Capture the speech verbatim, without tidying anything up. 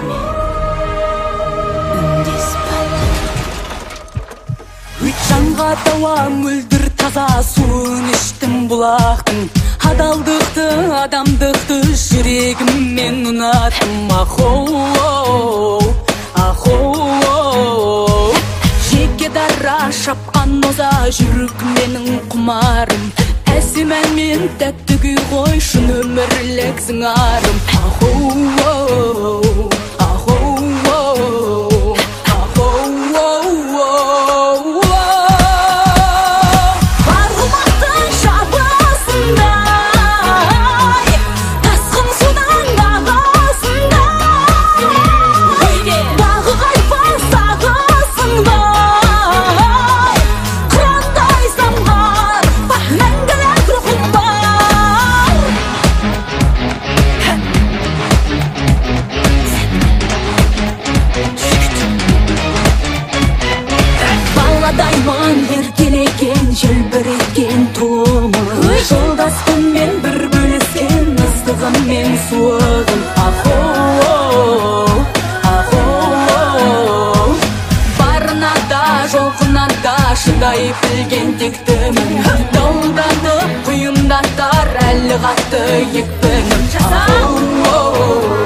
Жанға дауа мөлдір таза суын іштім бұлақтың. Адалдықты, адамдықты жүрегіммен ұнаттым. Ахоу, ахоу, жеке дара шапқан оза жүрік менің құмарым. Әсемән мен тәтті күй қойшын өмірлік зыңарым. Ахоу, желбіреген туымы, жолдаспын мен бір бөліскен ыстығым мен суығым. Ахоу, ахоу, барына да жоғына да шыдай білген тектімін. Дауылданды құйындатар әлі қатты екпінім. Ахоу,